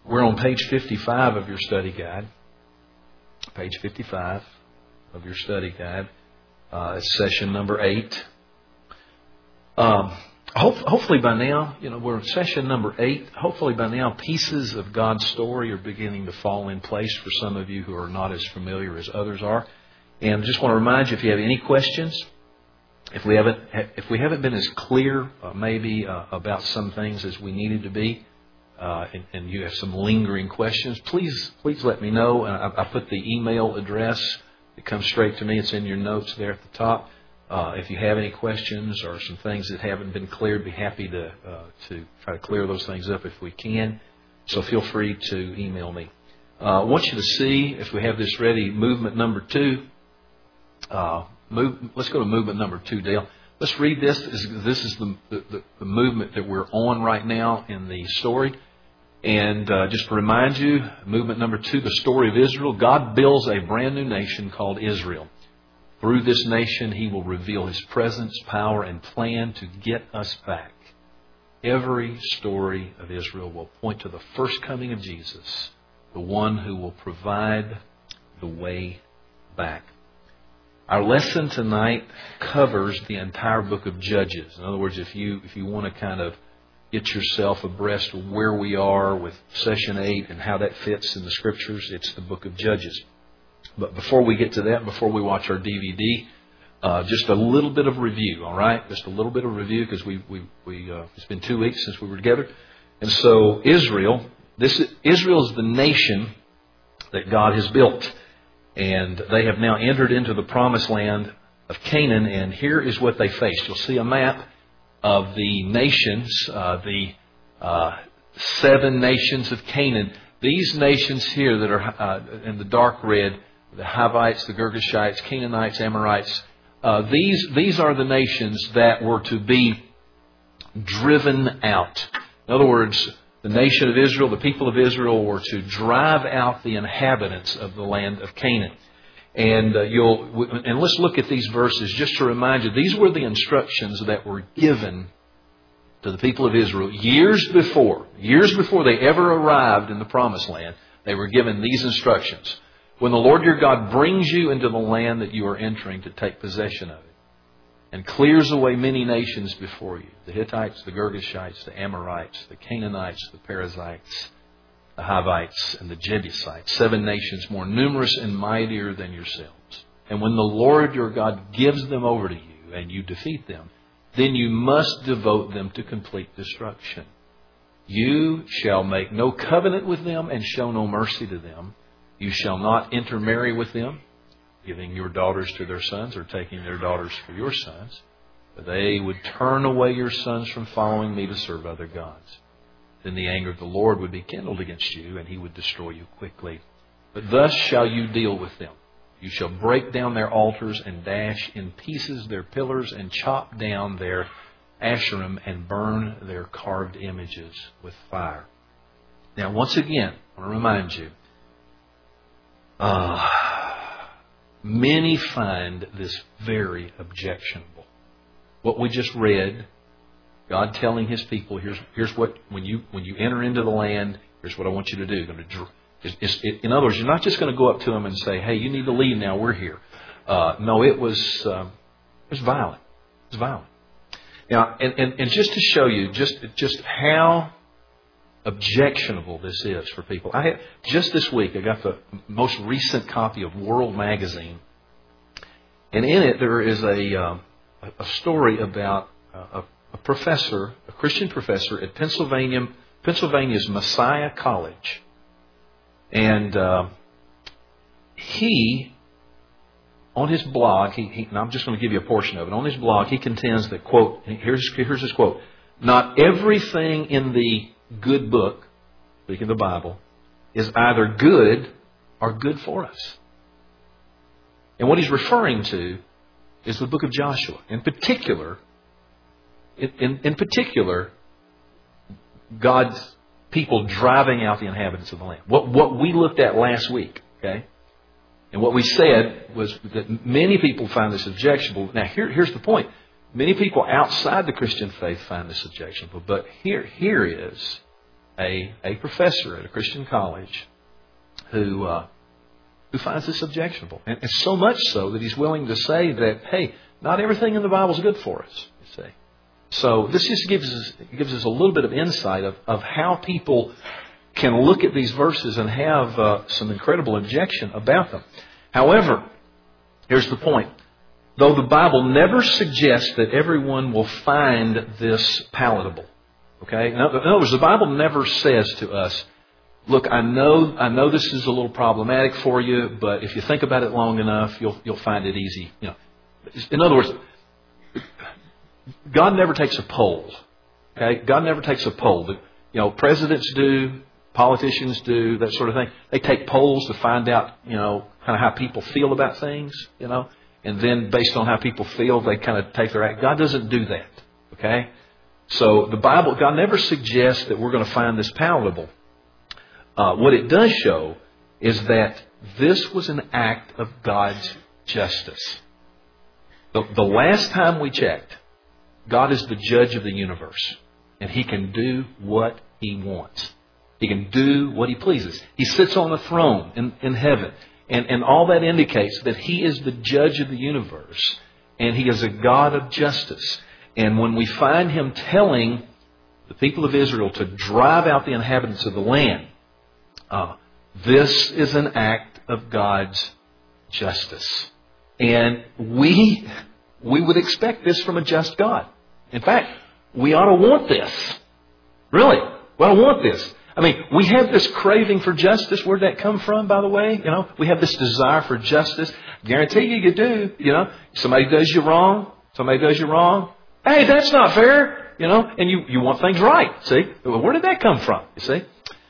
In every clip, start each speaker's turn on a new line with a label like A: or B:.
A: We're on page 55 of your study guide. Page 55 of your study guide. It's session number 8. Hopefully by now, we're in session number 8. Hopefully by now, pieces of God's story are beginning to fall in place for some of you who are not as familiar as others are. And I just want to remind you, if you have any questions, if we haven't been as clear maybe about some things as we needed to be, and you have some lingering questions, please let me know. I put the email address. It comes straight to me. It's in your notes there at the top. If you have any questions or some things that haven't been cleared, be happy to try to clear those things up if we can. So feel free to email me. I want you to see, if we have this ready, movement number 2. Let's go to movement number 2, Dale. Let's read this. This is the movement that we're on right now in the story. And just to remind you, movement number 2, the story of Israel. God builds a brand new nation called Israel. Through this nation, He will reveal His presence, power, and plan to get us back. Every story of Israel will point to the first coming of Jesus, the one who will provide the way back. Our lesson tonight covers the entire book of Judges. In other words, if you want to kind of get yourself abreast of where we are with session 8 and how that fits in the Scriptures, it's the book of Judges. But before we get to that, before we watch our DVD, just a little bit of review, all right? Just a little bit of review because it's been 2 weeks since we were together. And so Israel is the nation that God has built. And they have now entered into the promised land of Canaan. And here is what they faced. You'll see a map of the nations, the 7 nations of Canaan. These nations here that are in the dark red, the Hivites, the Girgashites, Canaanites, Amorites, these are the nations that were to be driven out. In other words, the nation of Israel, the people of Israel, were to drive out the inhabitants of the land of Canaan. And let's look at these verses just to remind you, these were the instructions that were given to the people of Israel years before they ever arrived in the promised land. They were given these instructions. When the Lord your God brings you into the land that you are entering to take possession of it, and clears away many nations before you, the Hittites, the Girgashites, the Amorites, the Canaanites, the Perizzites, the Hivites, and the Jebusites, 7 nations more numerous and mightier than yourselves. And when the Lord your God gives them over to you and you defeat them, then you must devote them to complete destruction. You shall make no covenant with them and show no mercy to them. You shall not intermarry with them, giving your daughters to their sons or taking their daughters for your sons. But they would turn away your sons from following me to serve other gods. Then the anger of the Lord would be kindled against you, and He would destroy you quickly. But thus shall you deal with them. You shall break down their altars and dash in pieces their pillars and chop down their Asherim and burn their carved images with fire. Now, once again, I want to remind you, many find this very objectionable. What we just read, God telling His people, here's what, when you enter into the land, here's what I want you to do. In other words, you're not just going to go up to them and say, hey, you need to leave now, we're here. No, it was violent. It was violent. Now, and just to show you just how objectionable this is for people. Just this week, I got the most recent copy of World Magazine. And in it, there is a story about a professor, a Christian professor at Pennsylvania's Messiah College. And he, on his blog, and I'm just going to give you a portion of it. On his blog, he contends that, quote, here's his quote, not everything in the good book, speaking of the Bible, is either good or good for us. And what he's referring to is the book of Joshua. In particular, God's people driving out the inhabitants of the land. What we looked at last week, okay? And what we said was that many people find this objectionable. Now, here's the point. Many people outside the Christian faith find this objectionable. But here is a professor at a Christian college who finds this objectionable. And so much so that he's willing to say that, hey, not everything in the Bible is good for us, you see. So this just gives us a little bit of insight of how people can look at these verses and have some incredible objection about them. However, here's the point. Though the Bible never suggests that everyone will find this palatable. Okay? In other words, the Bible never says to us, look, I know this is a little problematic for you, but if you think about it long enough, you'll find it easy. You know, in other words, God never takes a poll. Okay? God never takes a poll. You know, presidents do, politicians do, that sort of thing. They take polls to find out, you know, kind of how people feel about things, you know. And then based on how people feel, they kind of take their act. God doesn't do that. Okay? So the Bible, God never suggests that we're going to find this palatable. What it does show is that this was an act of God's justice. The last time we checked, God is the judge of the universe. And He can do what He wants. He can do what He pleases. He sits on the throne in heaven. And all that indicates that He is the judge of the universe. And He is a God of justice. And when we find Him telling the people of Israel to drive out the inhabitants of the land, this is an act of God's justice. And we would expect this from a just God. In fact, we ought to want this. Really, we ought to want this. I mean, we have this craving for justice. Where'd that come from, by the way? You know, we have this desire for justice. Guarantee you do. You know, somebody does you wrong. Hey, that's not fair. You know, and you want things right. See, well, where did that come from? You see,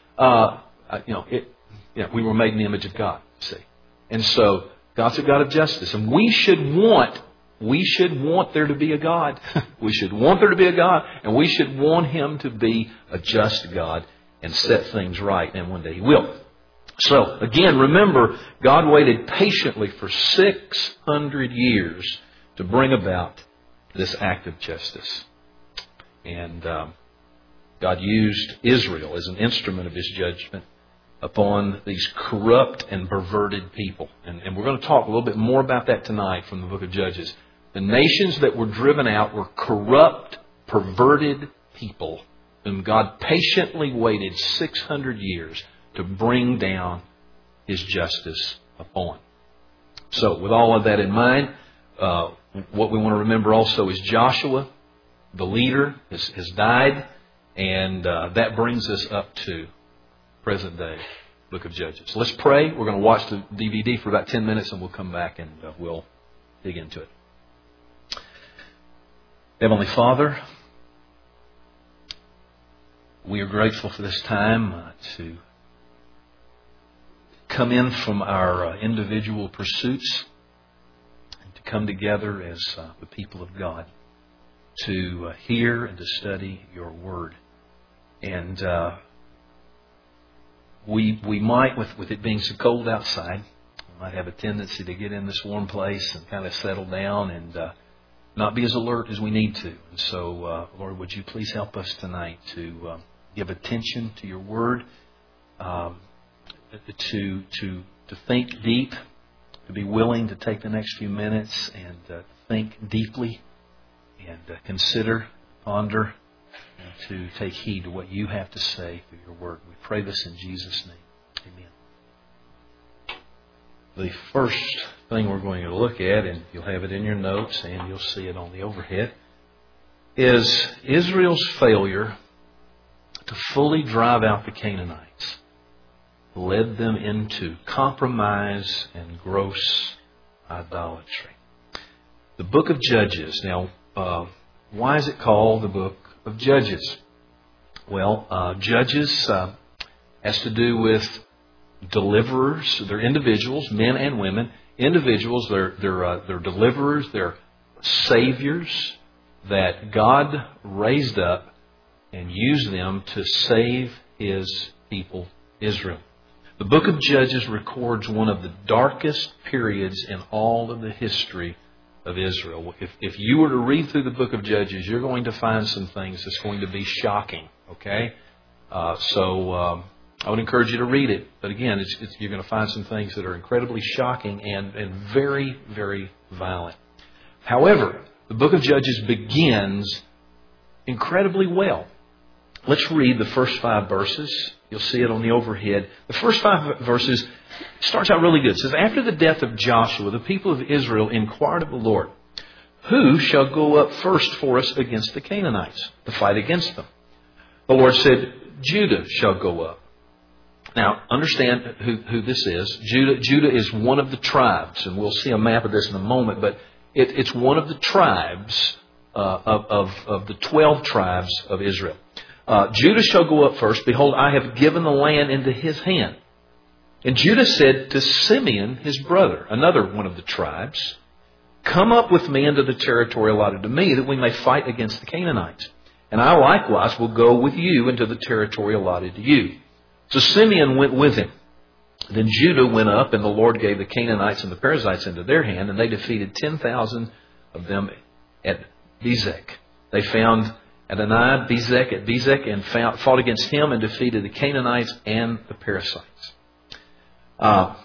A: we were made in the image of God. See, and so God's a God of justice, and we should want there to be a God. We should want there to be a God, and we should want Him to be a just God and set things right, and one day He will. So, again, remember, God waited patiently for 600 years to bring about this act of justice. And God used Israel as an instrument of His judgment upon these corrupt and perverted people. And we're going to talk a little bit more about that tonight from the book of Judges. The nations that were driven out were corrupt, perverted people whom God patiently waited 600 years to bring down His justice upon. So, with all of that in mind, what we want to remember also is Joshua, the leader, has died, and that brings us up to present day book of Judges. So let's pray. We're going to watch the DVD for about 10 minutes, and we'll come back and we'll dig into it. Heavenly Father, we are grateful for this time to come in from our individual pursuits and to come together as the people of God to hear and to study Your Word. And we might, with it being so cold outside, we might have a tendency to get in this warm place and kind of settle down and not be as alert as we need to. And so, Lord, would You please help us tonight to give attention to Your Word, to think deep, to be willing to take the next few minutes and think deeply and consider, ponder, and to take heed to what You have to say through Your Word. We pray this in Jesus' name. Amen. The first thing we're going to look at, and you'll have it in your notes and you'll see it on the overhead, is Israel's failure to fully drive out the Canaanites led them into compromise and gross idolatry. The book of Judges. Now, why is it called the book of Judges? Well, Judges has to do with deliverers. They're individuals, men and women. Individuals, they're deliverers, they're saviors that God raised up and used them to save His people, Israel. The book of Judges records one of the darkest periods in all of the history of Israel. If you were to read through the book of Judges, you're going to find some things that's going to be shocking, okay? So I would encourage you to read it. But again, you're going to find some things that are incredibly shocking and very, very violent. However, the book of Judges begins incredibly well. Let's read the first 5 verses. You'll see it on the overhead. The first 5 verses starts out really good. It says, after the death of Joshua, the people of Israel inquired of the Lord, who shall go up first for us against the Canaanites to fight against them? The Lord said, Judah shall go up. Now, understand who this is. Judah is one of the tribes, and we'll see a map of this in a moment, but it's one of the tribes of the 12 tribes of Israel. Judah shall go up first. Behold, I have given the land into his hand. And Judah said to Simeon, his brother, another one of the tribes, come up with me into the territory allotted to me, that we may fight against the Canaanites. And I likewise will go with you into the territory allotted to you. So Simeon went with him. Then Judah went up, and the Lord gave the Canaanites and the Perizzites into their hand, and they defeated 10,000 of them at Bezek. They found Adonai Bezek at Bezek and fought against him and defeated the Canaanites and the Perizzites. Now,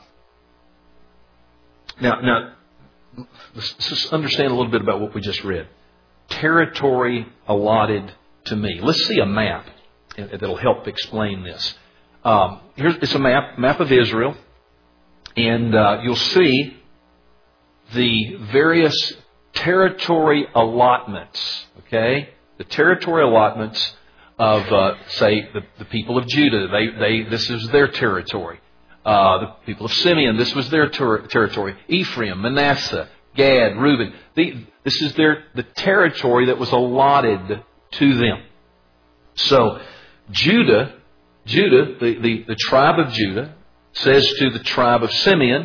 A: let's just understand a little bit about what we just read. Territory allotted to me. Let's see a map that'll help explain this. It's a map of Israel, and you'll see the various territory allotments. Okay, the territory allotments of say the people of Judah. This is their territory. The people of Simeon, this was their territory. Ephraim, Manasseh, Gad, Reuben. This is the territory that was allotted to them. So Judah, the tribe of Judah, says to the tribe of Simeon,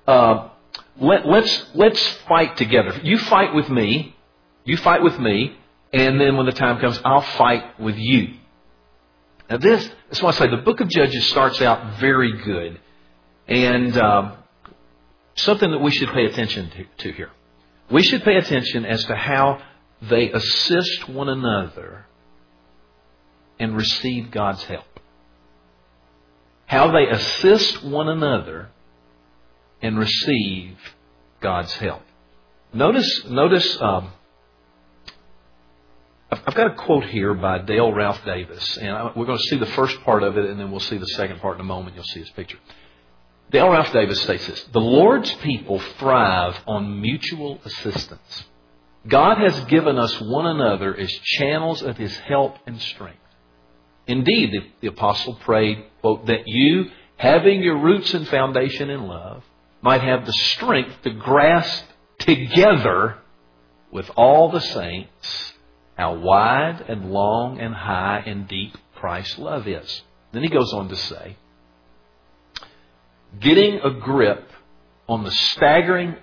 A: let's fight together. You fight with me, and then when the time comes, I'll fight with you. Now that's why I say the book of Judges starts out very good, and something that we should pay attention to here. We should pay attention as to how they assist one another and receive God's help. How they assist one another and receive God's help. Notice. I've got a quote here by Dale Ralph Davis, and we're going to see the first part of it, and then we'll see the second part in a moment. You'll see his picture. Dale Ralph Davis states this: the Lord's people thrive on mutual assistance. God has given us one another as channels of His help and strength. Indeed, the apostle prayed, quote, that you, having your roots and foundation in love, might have the strength to grasp together with all the saints how wide and long and high and deep Christ's love is. Then he goes on to say, getting a grip on the staggering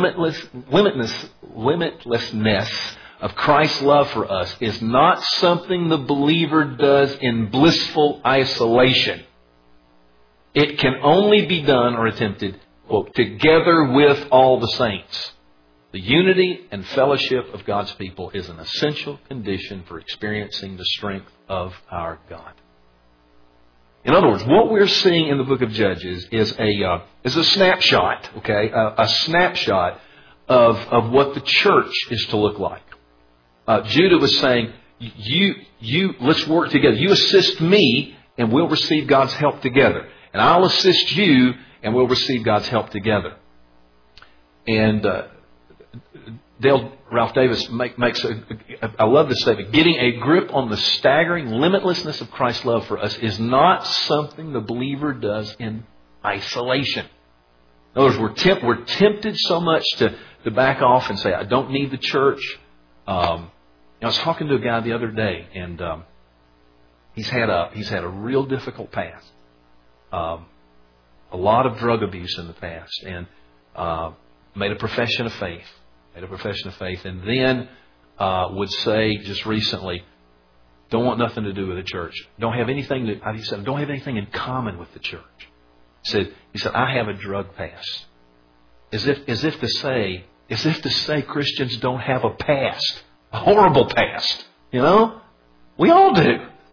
A: limitlessness of Christ's love for us is not something the believer does in blissful isolation. It can only be done or attempted, quote, together with all the saints. The unity and fellowship of God's people is an essential condition for experiencing the strength of our God. In other words, what we're seeing in the book of Judges is a snapshot, okay, a snapshot of what the church is to look like. Judah was saying, let's work together. You assist me, and we'll receive God's help together. And I'll assist you, and we'll receive God's help together. And Dale Ralph Davis makes I love this statement. Getting a grip on the staggering limitlessness of Christ's love for us is not something the believer does in isolation. In other words, we're tempted so much to back off and say, I don't need the church. I was talking to a guy the other day, and he's had a real difficult past. A lot of drug abuse in the past, and made a profession of faith. And then would say just recently, don't want nothing to do with the church. Don't have anything in common with the church. He said, I have a drug past. As if to say Christians don't have a past. A horrible past. You know? We all do.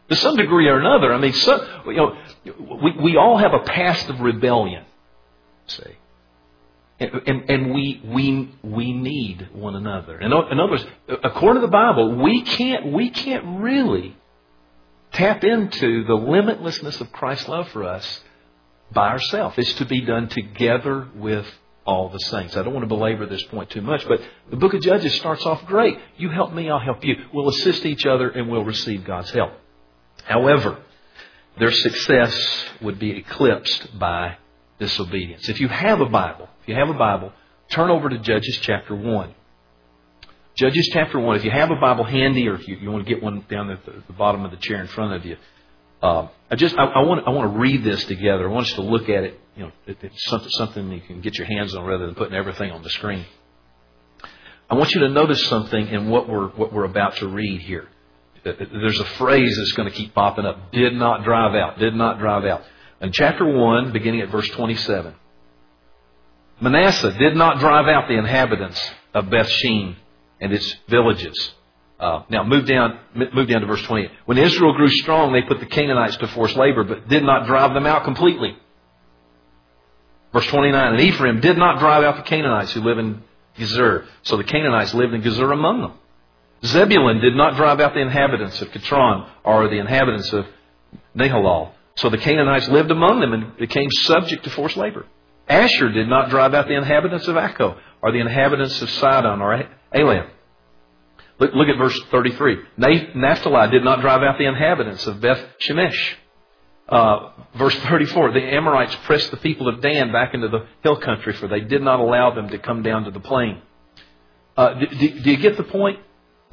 A: To some degree or another. I mean, we all have a past of rebellion. See? And we need one another. In other words, according to the Bible, we can't really tap into the limitlessness of Christ's love for us by ourselves. It's to be done together with all the saints. I don't want to belabor this point too much, but the book of Judges starts off great. You help me, I'll help you. We'll assist each other and we'll receive God's help. However, their success would be eclipsed by disobedience. If you have a Bible, turn over to Judges chapter 1. Judges chapter 1. If you have a Bible handy, or if you want to get one down at the bottom of the chair in front of you, I want to read this together. I want us to look at it. You know, it's something you can get your hands on rather than putting everything on the screen. I want you to notice something in what we're about to read here. There's a phrase that's going to keep popping up. Did not drive out. Did not drive out. In chapter 1, beginning at verse 27. Manasseh did not drive out the inhabitants of Bethshean and its villages. Now move down to verse 28. When Israel grew strong, they put the Canaanites to forced labor, but did not drive them out completely. Verse 29. And Ephraim did not drive out the Canaanites who live in Gezer. So the Canaanites lived in Gezer among them. Zebulun did not drive out the inhabitants of Kitron or the inhabitants of Nahalal. So the Canaanites lived among them and became subject to forced labor. Asher did not drive out the inhabitants of Akko or the inhabitants of Sidon or Elam. Look at verse 33. Naphtali did not drive out the inhabitants of Beth Shemesh. Verse 34. The Amorites pressed the people of Dan back into the hill country, for they did not allow them to come down to the plain. Do you get the point?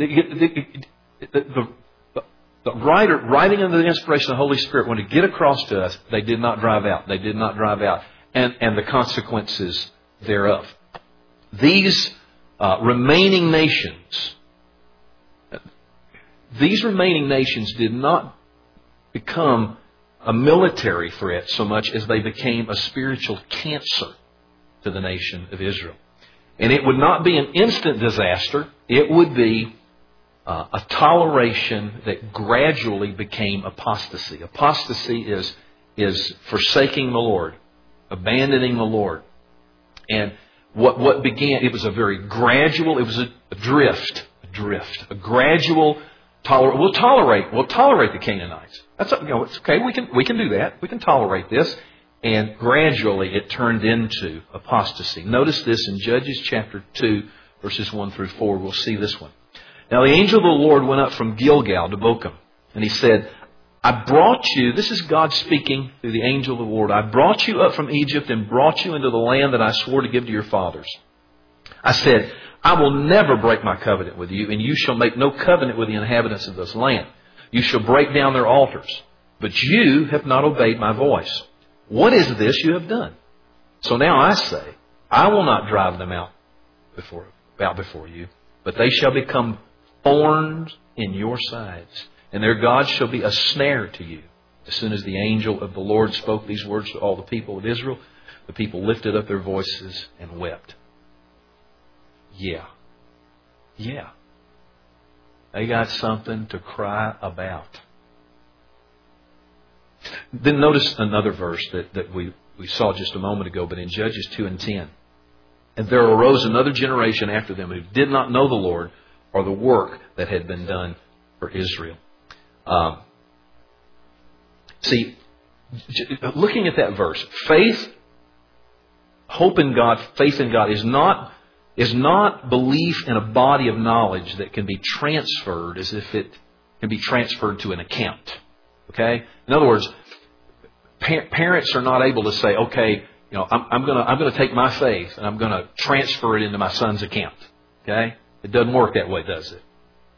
A: The writer, writing under the inspiration of the Holy Spirit, wanted to get across to us, they did not drive out. They did not drive out. And the consequences thereof. These remaining nations did not become a military threat so much as they became a spiritual cancer to the nation of Israel. And it would not be an instant disaster. It would be a toleration that gradually became apostasy. Apostasy is forsaking the Lord, abandoning the Lord. And what began, it was a very gradual, it was a drift, a gradual we'll tolerate the Canaanites. That's, it's okay. We can do that. We can tolerate this. And gradually it turned into apostasy. Notice this in Judges chapter 2, verses 1 through 4. We'll see this one. Now the angel of the Lord went up from Gilgal to Bochum, and he said, I brought you, this is God speaking through the angel of the Lord, I brought you up from Egypt and brought you into the land that I swore to give to your fathers. I said, I will never break my covenant with you, and you shall make no covenant with the inhabitants of this land. You shall break down their altars. But you have not obeyed my voice. What is this you have done? So now I say, I will not drive them out before you, but they shall become thorns in your sides, and their gods shall be a snare to you. As soon as the angel of the Lord spoke these words to all the people of Israel, the people lifted up their voices and wept. Yeah. They got something to cry about. Then notice another verse that we saw just a moment ago, but in Judges 2 and 10. And there arose another generation after them who did not know the Lord or the work that had been done for Israel. See, looking at that verse, hope in God, faith in God is not belief in a body of knowledge that can be transferred as if it can be transferred to an account. Okay? In other words, parents are not able to say, okay, I'm going to take my faith and I'm going to transfer it into my son's account. Okay? It doesn't work that way, does it?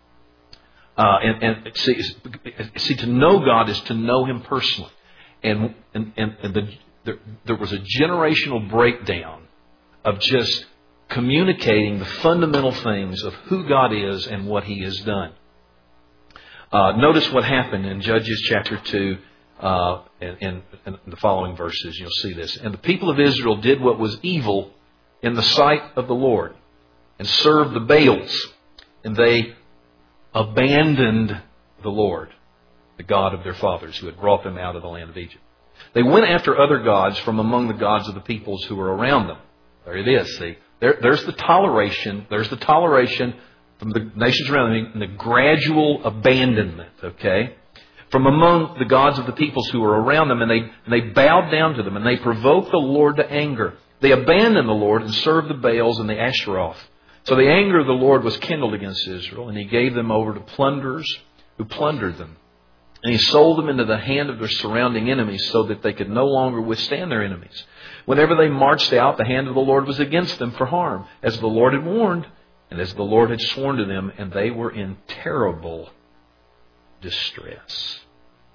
A: And see, to know God is to know Him personally. And there was a generational breakdown of just communicating the fundamental things of who God is and what He has done. Notice what happened in Judges chapter 2 and the following verses. You'll see this. And the people of Israel did what was evil in the sight of the Lord and served the Baals, and they abandoned the Lord. the God of their fathers who had brought them out of the land of Egypt. They went after other gods from among the gods of the peoples who were around them. There it is, see. There's the toleration. There's the toleration from the nations around them and the gradual abandonment, okay? From among the gods of the peoples who were around them, and they bowed down to them, and they provoked the Lord to anger. They abandoned the Lord and served the Baals and the Ashtaroth. So the anger of the Lord was kindled against Israel, and He gave them over to plunderers who plundered them. And He sold them into the hand of their surrounding enemies so that they could no longer withstand their enemies. Whenever they marched out, the hand of the Lord was against them for harm, as the Lord had warned, and as the Lord had sworn to them, and they were in terrible distress.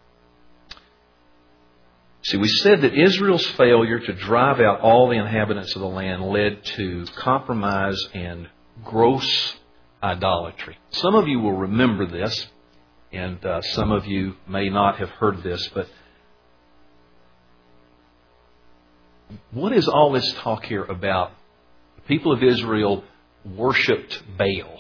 A: See, we said that Israel's failure to drive out all the inhabitants of the land led to compromise and gross idolatry. Some of you will remember this, and some of you may not have heard this, but what is all this talk here about? The people of Israel worshipped Baal.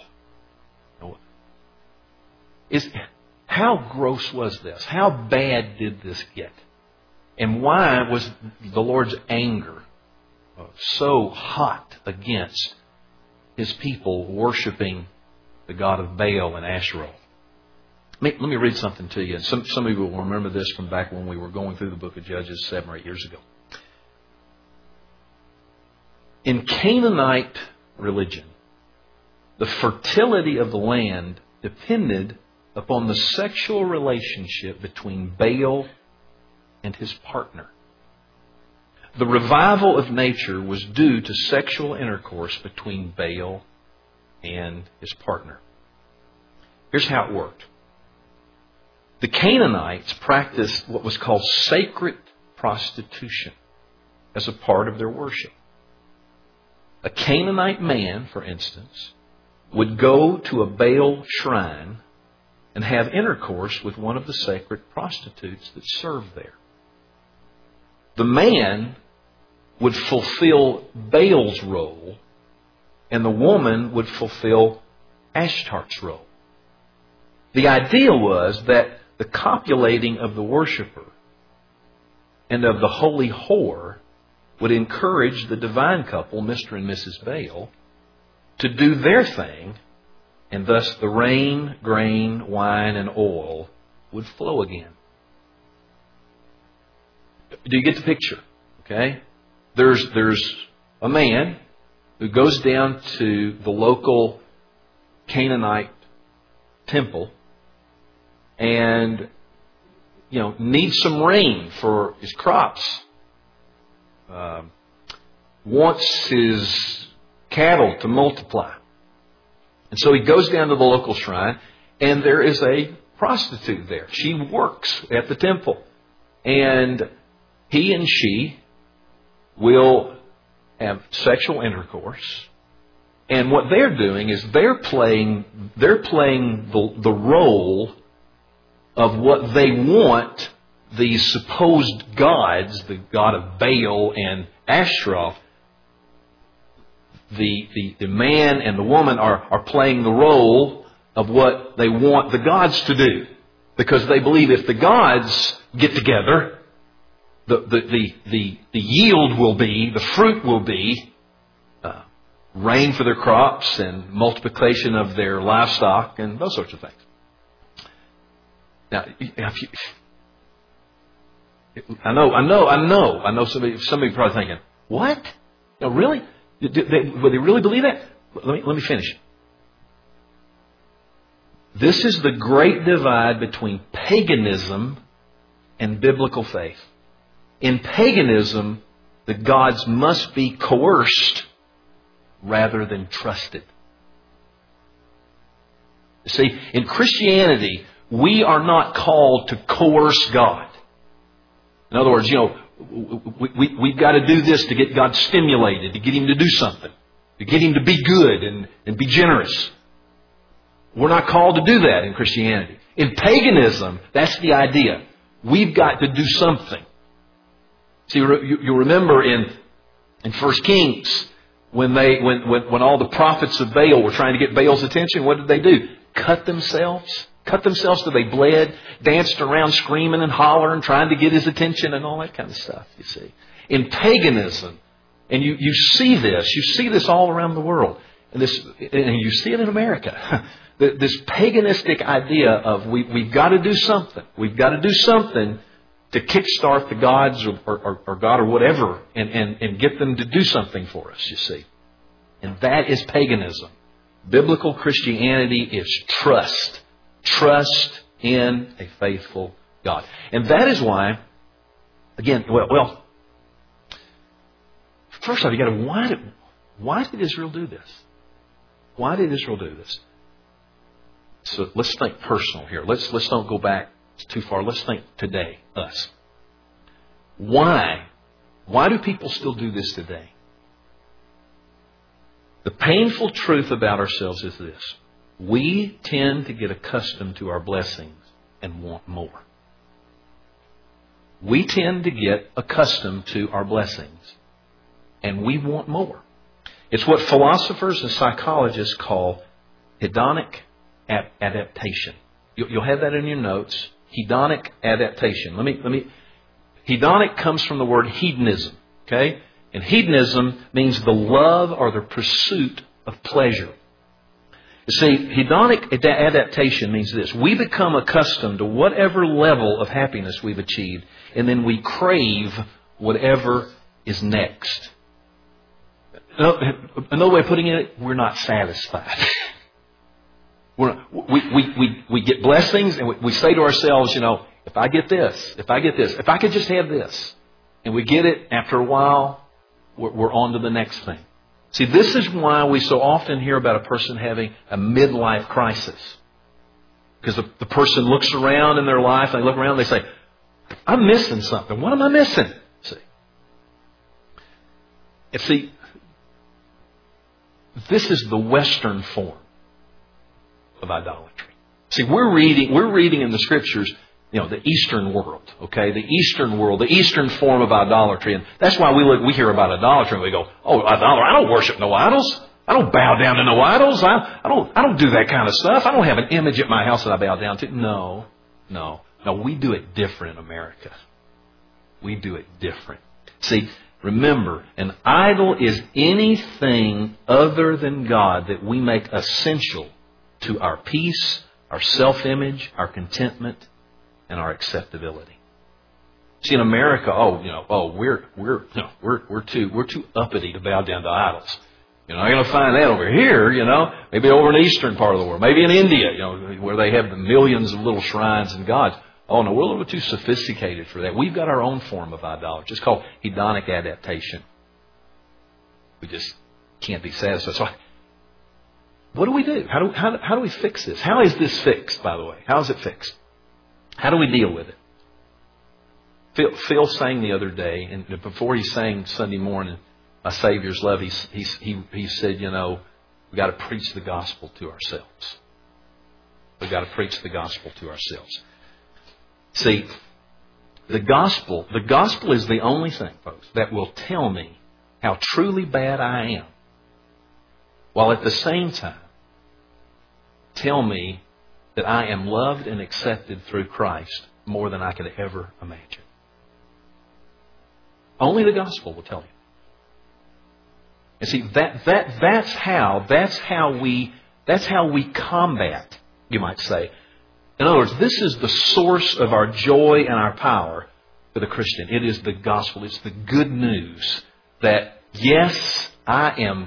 A: How gross was this? How bad did this get? And why was the Lord's anger so hot against His people worshiping the god of Baal and Asherah? Let me read something to you. Some of you will remember this from back when we were going through the book of Judges 7 or 8 years ago. In Canaanite religion, the fertility of the land depended upon the sexual relationship between Baal and his partner. The revival of nature was due to sexual intercourse between Baal and his partner. Here's how it worked. The Canaanites practiced what was called sacred prostitution as a part of their worship. A Canaanite man, for instance, would go to a Baal shrine and have intercourse with one of the sacred prostitutes that served there. The man would fulfill Baal's role, and the woman would fulfill Ashtar's role. The idea was that the copulating of the worshiper and of the holy whore would encourage the divine couple, Mr. and Mrs. Baal, to do their thing, and thus the rain, grain, wine, and oil would flow again. Do you get the picture? Okay? There's a man who goes down to the local Canaanite temple and needs some rain for his crops. Wants his cattle to multiply. And so he goes down to the local shrine, and there is a prostitute there. She works at the temple. And he and she will have sexual intercourse. And what they're doing is they're playing the role of what they want these supposed gods, the god of Baal and Ashtaroth. The man and the woman are playing the role of what they want the gods to do. Because they believe if the gods get together, the yield will be, the fruit will be rain for their crops and multiplication of their livestock and those sorts of things. Now, I know some of you are probably thinking, what? No, really? Would they really believe that? Let me finish. This is the great divide between paganism and biblical faith. In paganism, the gods must be coerced rather than trusted. You see, in Christianity, we are not called to coerce God. In other words, we've got to do this to get God stimulated, to get Him to do something, to get Him to be good and be generous. We're not called to do that in Christianity. In paganism, that's the idea. We've got to do something. See, you remember in 1 Kings, when all the prophets of Baal were trying to get Baal's attention, what did they do? Cut themselves cut themselves till they bled, danced around screaming and hollering, trying to get his attention and all that kind of stuff, you see. In paganism, and you see this all around the world, and you see it in America. This paganistic idea of we've got to do something. We've got to do something to kickstart the gods or God or whatever and get them to do something for us, you see. And that is paganism. Biblical Christianity is trust. Trust in a faithful God. And that is why, again, first off, you got to, why did Israel do this? Why did Israel do this? So let's think personal here. Let's don't go back too far. Let's think today, us. Why? Why do people still do this today? The painful truth about ourselves is this. We tend to get accustomed to our blessings and want more. We tend to get accustomed to our blessings and we want more. It's what philosophers and psychologists call hedonic adaptation. You'll have that in your notes. Hedonic adaptation. Hedonic comes from the word hedonism. Okay? And hedonism means the love or the pursuit of pleasure. You see, hedonic adaptation means this. We become accustomed to whatever level of happiness we've achieved, and then we crave whatever is next. Another way of putting it, we're not satisfied. We get blessings and we say to ourselves, if I get this, if I could just have this, and we get it, after a while, we're on to the next thing. See, this is why we so often hear about a person having a midlife crisis. Because the person looks around in their life, and they look around and they say, I'm missing something. What am I missing? See, this is the Western form of idolatry. See, we're reading in the Scriptures, the Eastern world, okay? The Eastern world, the Eastern form of idolatry. And that's why we hear about idolatry and we go, oh, idolatry, I don't worship no idols. I don't bow down to no idols. I don't do that kind of stuff. I don't have an image at my house that I bow down to. No, we do it different in America. We do it different. See, remember, an idol is anything other than God that we make essential to our peace, our self-image, our contentment, and our acceptability. See, in America, we're too uppity to bow down to idols. You're not going to find that over here, maybe over in the eastern part of the world, maybe in India, where they have the millions of little shrines and gods. Oh no, we're a little bit too sophisticated for that. We've got our own form of idolatry. It's called hedonic adaptation. We just can't be satisfied. So, what do we do? How do we fix this? How is this fixed, by the way? How is it fixed? How do we deal with it? Phil sang the other day, and before he sang Sunday morning, My Savior's Love, he said, we've got to preach the gospel to ourselves. We've got to preach the gospel to ourselves. See, the gospel is the only thing, folks, that will tell me how truly bad I am, while at the same time tell me that I am loved and accepted through Christ more than I could ever imagine. Only the gospel will tell you. And see, that's how we combat, you might say. In other words, this is the source of our joy and our power for the Christian. It is the gospel. It's the good news that, yes, I'm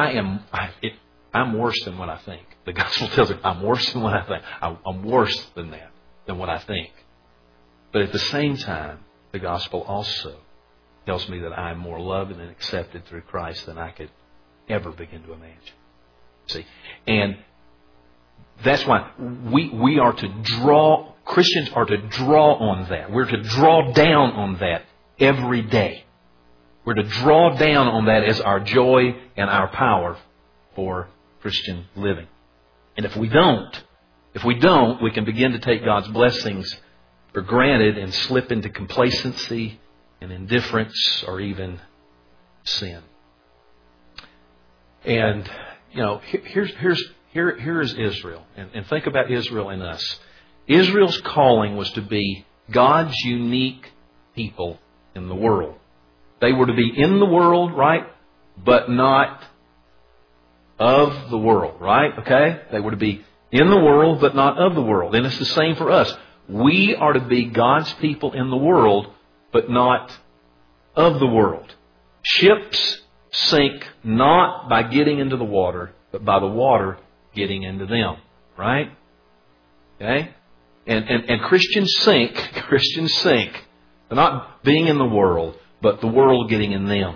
A: worse than what I think. The gospel tells me I'm worse than what I think. I'm worse than that, than what I think. But at the same time, the gospel also tells me that I'm more loved and accepted through Christ than I could ever begin to imagine. See? And that's why we are to draw, Christians are to draw on that. We're to draw down on that every day. We're to draw down on that as our joy and our power for Christian living. And if we don't, we can begin to take God's blessings for granted and slip into complacency and indifference or even sin. And, here is Israel. And think about Israel and us. Israel's calling was to be God's unique people in the world. They were to be in the world, right? But not of the world, right? Okay? They were to be in the world, but not of the world. And it's the same for us. We are to be God's people in the world, but not of the world. Ships sink not by getting into the water, but by the water getting into them. Right? Okay? And Christians sink. They're not being in the world, but the world getting in them.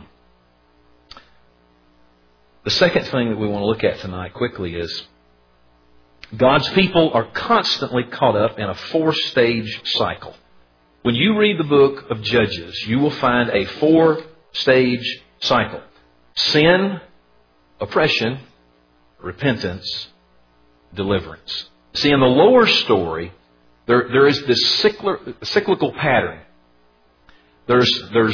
A: The second thing that we want to look at tonight quickly is God's people are constantly caught up in a 4-stage cycle. When you read the book of Judges, you will find a 4-stage cycle. Sin, oppression, repentance, deliverance. See, in the lower story, there is this cyclical pattern. There's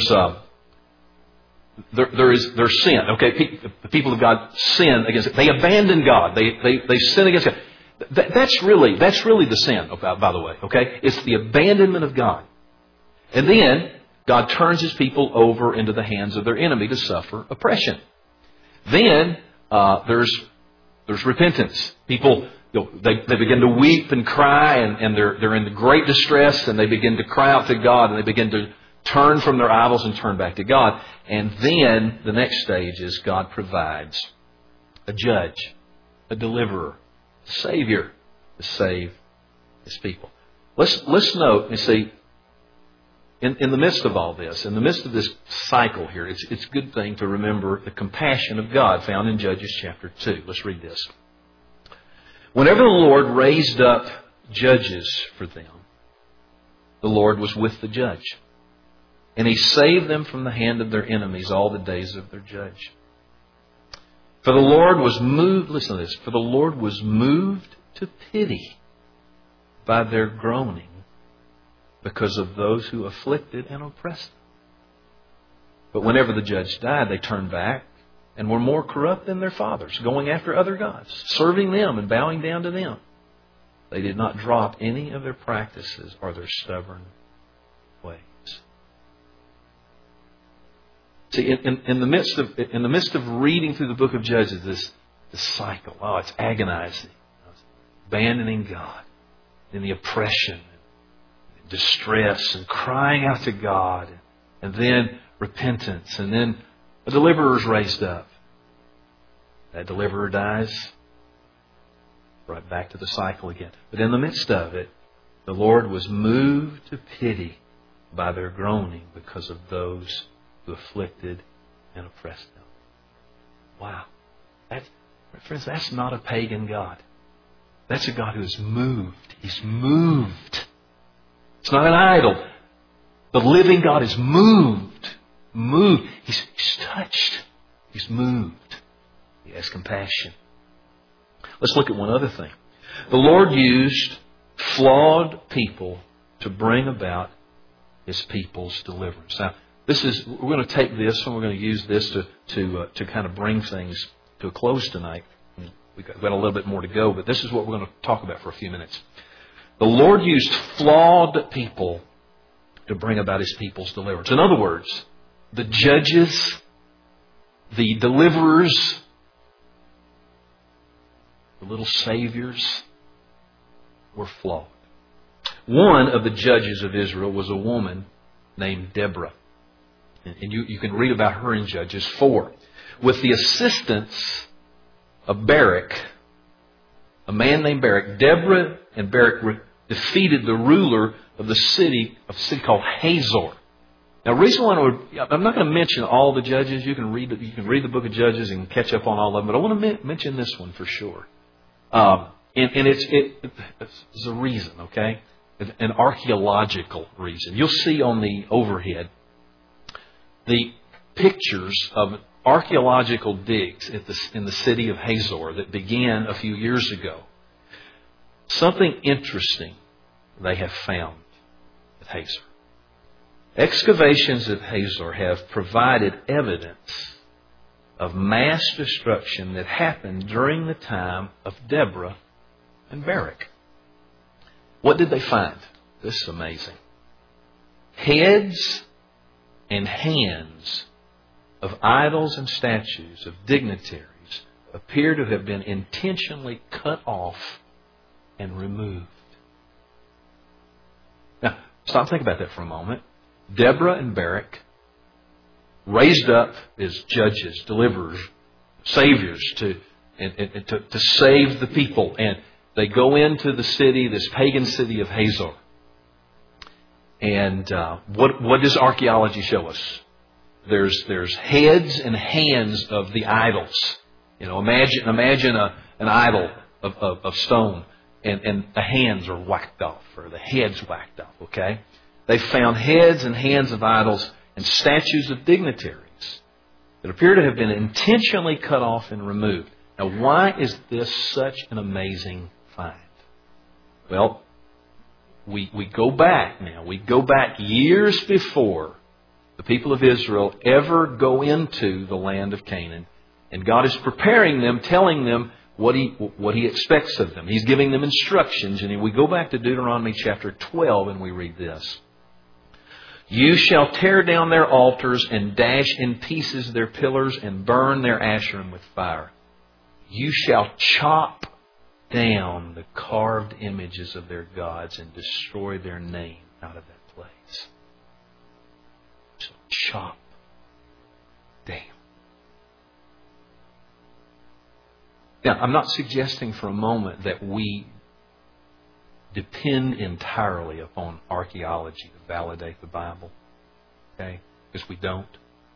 A: sin. Okay, the people of God sin against it. They abandon God. They sin against God. That's really the sin. By the way, okay, it's the abandonment of God. And then God turns His people over into the hands of their enemy to suffer oppression. Then there's repentance. People they begin to weep and cry, and they're in great distress, and they begin to cry out to God, and they begin to turn from their idols and turn back to God. And then the next stage is God provides a judge, a deliverer, a Savior to save His people. Let's note and see, in the midst of all this, in the midst of this cycle here, it's a good thing to remember the compassion of God found in Judges chapter 2. Let's read this. Whenever the Lord raised up judges for them, the Lord was with the judge. And He saved them from the hand of their enemies all the days of their judge. For the Lord was moved, listen to this, for the Lord was moved to pity by their groaning because of those who afflicted and oppressed them. But whenever the judge died, they turned back and were more corrupt than their fathers, going after other gods, serving them and bowing down to them. They did not drop any of their practices or their stubborn ways. See, in the midst of reading through the book of Judges, this cycle, it's agonizing. Abandoning God in the oppression, and distress, and crying out to God, and then repentance, and then a deliverer is raised up. That deliverer dies, right back to the cycle again. But in the midst of it, the Lord was moved to pity by their groaning because of those who afflicted and oppressed them. Wow. Friends, that's not a pagan God. That's a God who is moved. He's moved. It's not an idol. The living God is moved. Moved. He's touched. He's moved. He has compassion. Let's look at one other thing. The Lord used flawed people to bring about His people's deliverance. Now, we're going to take this and we're going to use this to kind of bring things to a close tonight. We've got a little bit more to go, but this is what we're going to talk about for a few minutes. The Lord used flawed people to bring about His people's deliverance. In other words, the judges, the deliverers, the little saviors were flawed. One of the judges of Israel was a woman named Deborah. And you can read about her in Judges 4. With the assistance of Barak, a man named Barak, Deborah and Barak defeated the ruler of a city called Hazor. Now, recently, I'm not going to mention all the judges. You can read the book of Judges and catch up on all of them, but I want to mention this one for sure. And it's a reason, okay? An archaeological reason. You'll see on the overhead the pictures of archaeological digs in the city of Hazor that began a few years ago. Something interesting they have found at Hazor. Excavations at Hazor have provided evidence of mass destruction that happened during the time of Deborah and Barak. What did they find? This is amazing. Heads and hands of idols and statues of dignitaries appear to have been intentionally cut off and removed. Now, stop and think about that for a moment. Deborah and Barak, raised up as judges, deliverers, saviors to save the people. And they go into the city, this pagan city of Hazor. And what does archaeology show us? There's heads and hands of the idols. You know, imagine an idol of stone, and the hands are whacked off, or the heads whacked off. Okay, they found heads and hands of idols and statues of dignitaries that appear to have been intentionally cut off and removed. Now, why is this such an amazing find? Well, we go back now. We go back years before the people of Israel ever go into the land of Canaan. And God is preparing them, telling them what He expects of them. He's giving them instructions. And we go back to Deuteronomy chapter 12 and we read this. You shall tear down their altars and dash in pieces their pillars and burn their Asherim with fire. You shall chop down the carved images of their gods and destroy their name out of that place. So chop down. Now, I'm not suggesting for a moment that we depend entirely upon archaeology to validate the Bible. Okay? Because we don't.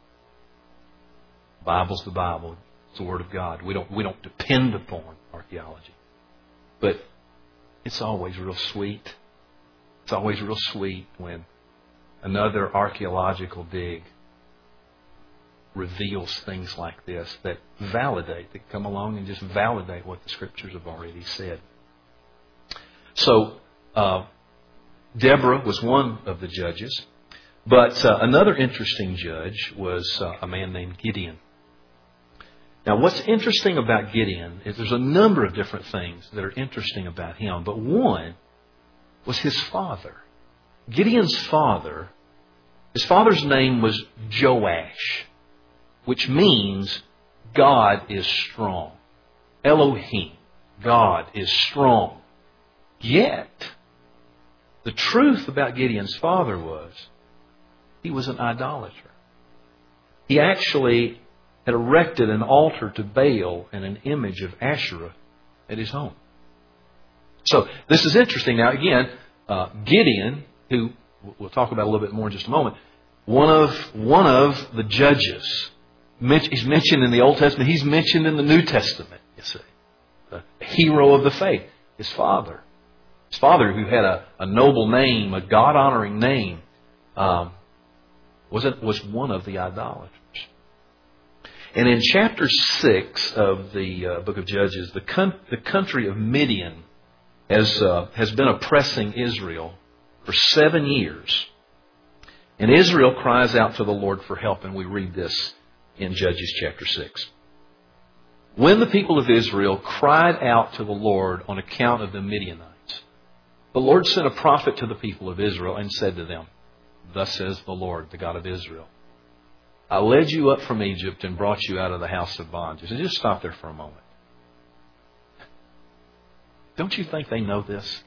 A: The Bible's the Bible. It's the Word of God. We don't depend upon archaeology. But it's always real sweet. It's always real sweet when another archaeological dig reveals things like this that come along and just validate what the Scriptures have already said. So, Deborah was one of the judges. But another interesting judge was a man named Gideon. Now, what's interesting about Gideon is there's a number of different things that are interesting about him. But one was his father. Gideon's father, his father's name was Joash, which means God is strong. Elohim, God is strong. Yet, the truth about Gideon's father was he was an idolater. He actually had erected an altar to Baal and an image of Asherah at his home. So, this is interesting. Now, again, Gideon, who we'll talk about a little bit more in just a moment, one of the judges. He's mentioned in the Old Testament. He's mentioned in the New Testament, you see. The hero of the faith. His father. His father, who had a noble name, a God-honoring name, was one of the idolaters. And in chapter 6 of the book of Judges, the country of Midian has been oppressing Israel for 7 years. And Israel cries out to the Lord for help, and we read this in Judges chapter 6. When the people of Israel cried out to the Lord on account of the Midianites, the Lord sent a prophet to the people of Israel and said to them, Thus says the Lord, the God of Israel, I led you up from Egypt and brought you out of the house of bondage. And just stop there for a moment. Don't you think they know this?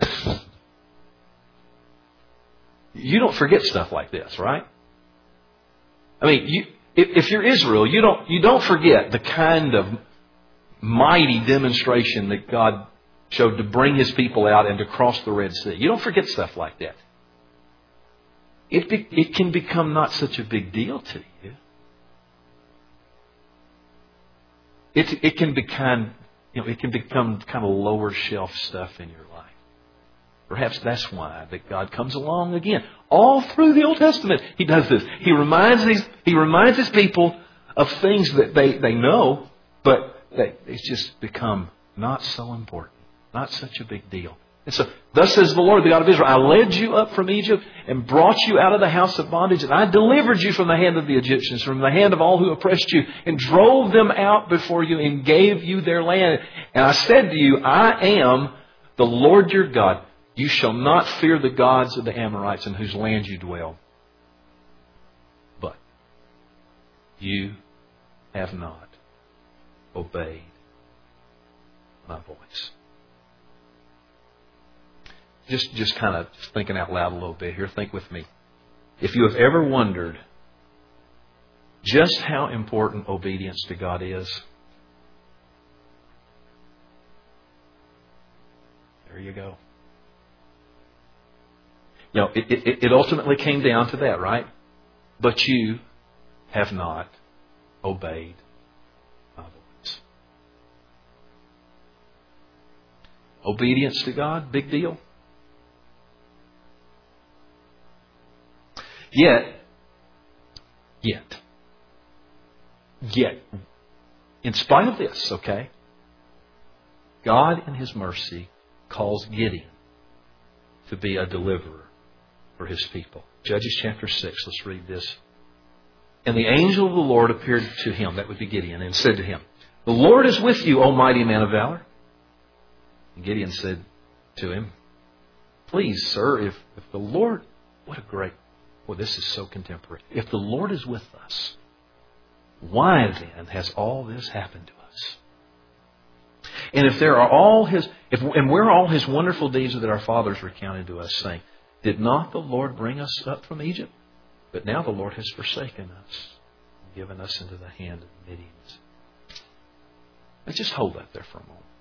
A: You don't forget stuff like this, right? I mean, if you're Israel, you don't forget the kind of mighty demonstration that God showed to bring His people out and to cross the Red Sea. You don't forget stuff like that. It can become not such a big deal to you. It can become kind of lower shelf stuff in your life. Perhaps that's why that God comes along again. All through the Old Testament, He does this. He reminds His people of things that they know, but it's just become not so important, not such a big deal. And so, thus says the Lord, the God of Israel, I led you up from Egypt and brought you out of the house of bondage, and I delivered you from the hand of the Egyptians, from the hand of all who oppressed you, and drove them out before you and gave you their land. And I said to you, I am the Lord your God. You shall not fear the gods of the Amorites in whose land you dwell. But you have not obeyed my voice. Just kind of thinking out loud a little bit here. Think with me. If you have ever wondered just how important obedience to God is, there you go. You know, it ultimately came down to that, right? But you have not obeyed my voice. Obedience to God, big deal. Yet, in spite of this, okay, God in His mercy calls Gideon to be a deliverer for His people. Judges chapter 6, let's read this. And the angel of the Lord appeared to him, that would be Gideon, and said to him, the Lord is with you, O mighty man of valor. And Gideon said to him, please, sir, if the Lord, what a great, well, this is so contemporary. If the Lord is with us, why then has all this happened to us? And if there are all His, and where are all His wonderful deeds that our fathers recounted to us, saying, did not the Lord bring us up from Egypt? But now the Lord has forsaken us, and given us into the hand of the Midianites. Let's just hold that there for a moment.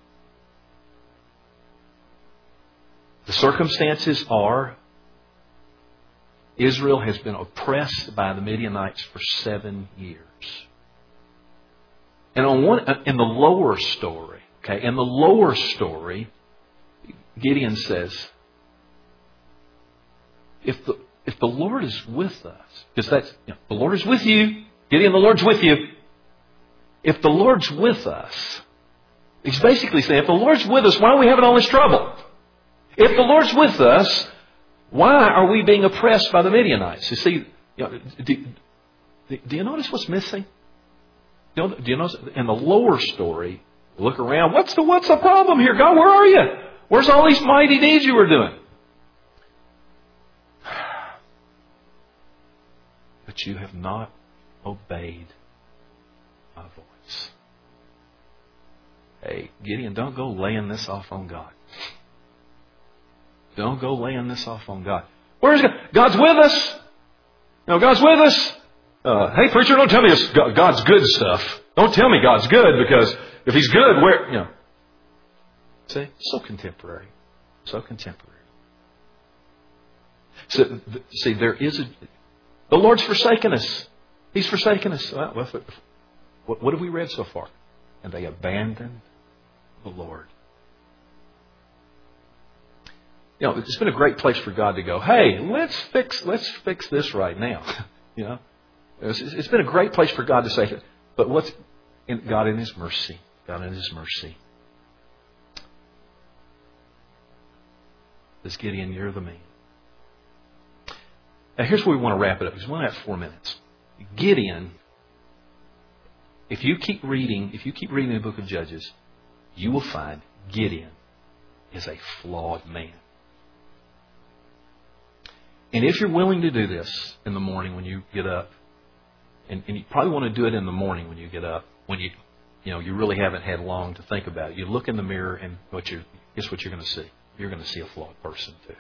A: The circumstances are, Israel has been oppressed by the Midianites for 7 years. And in the lower story, Gideon says, if the Lord is with us, because that's, the Lord is with you, Gideon, the Lord's with you. If the Lord's with us, he's basically saying, if the Lord's with us, why are we having all this trouble? If the Lord's with us, why are we being oppressed by the Midianites? You see, do you notice what's missing? Do you notice in the lower story, look around, what's the problem here? God, where are you? Where's all these mighty deeds you were doing? But you have not obeyed my voice. Hey, Gideon, don't go laying this off on God. Don't go laying this off on God. Where's God? God's with us. God's with us. Hey, preacher, don't tell me it's God's good stuff. Don't tell me God's good, because if He's good, where, See, so contemporary. So contemporary. So, see, there is the Lord's forsaken us. He's forsaken us. Well, what have we read so far? And they abandoned the Lord. It's been a great place for God to go, hey, let's fix this right now. It's been a great place for God to say, but what's God in His mercy? God in His mercy. Says, Gideon, you're the man. Now here's where we want to wrap it up, because we only have 4 minutes. Gideon, if you keep reading the book of Judges, you will find Gideon is a flawed man. And if you're willing to do this in the morning when you get up, and you probably want to do it in the morning when you get up, when you really haven't had long to think about it. You look in the mirror, and guess what you're going to see? You're going to see a flawed person too.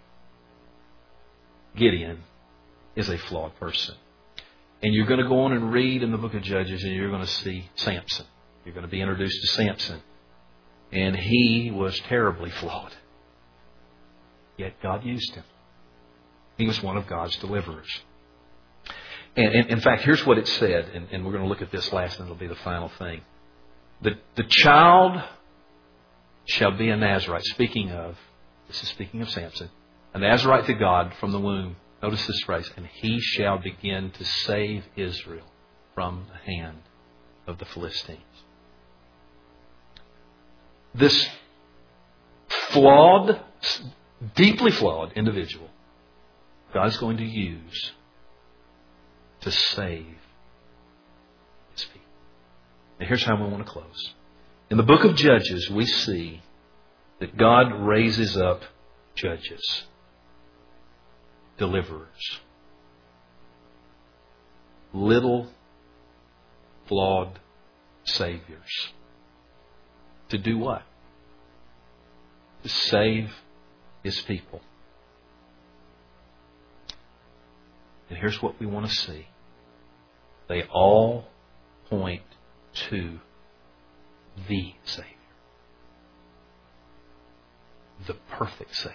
A: Gideon is a flawed person. And you're going to go on and read in the book of Judges, and you're going to see Samson. You're going to be introduced to Samson. And he was terribly flawed. Yet God used him. He was one of God's deliverers. And in fact, here's what it said, and we're going to look at this last, and it'll be the final thing. The child shall be a Nazarite. This is speaking of Samson. A Nazarite to God from the womb. Notice this phrase. And he shall begin to save Israel from the hand of the Philistines. This flawed deeply flawed individual, God's going to use to save His people. And here's how we want to close. In the book of Judges, we see that God raises up judges, deliverers, little flawed saviors. To do what? To save His people. And here's what we want to see. They all point to the Savior. The perfect Savior.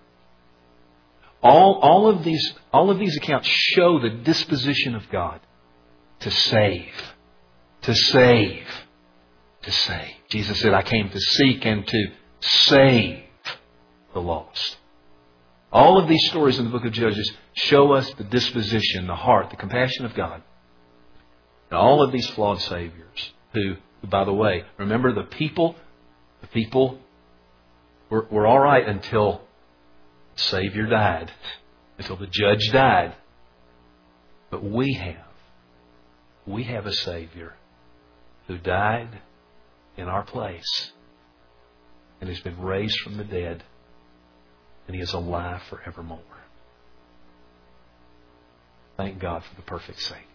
A: All of these accounts show the disposition of God to save. To save. To save. Jesus said, I came to seek and to save the lost. All of these stories in the book of Judges show us the disposition, the heart, the compassion of God. And all of these flawed saviors who, by the way, remember the people were all right until the Savior died, until the judge died. But we have a Savior who died in our place and has been raised from the dead, and He is alive forevermore. Thank God for the perfect Savior.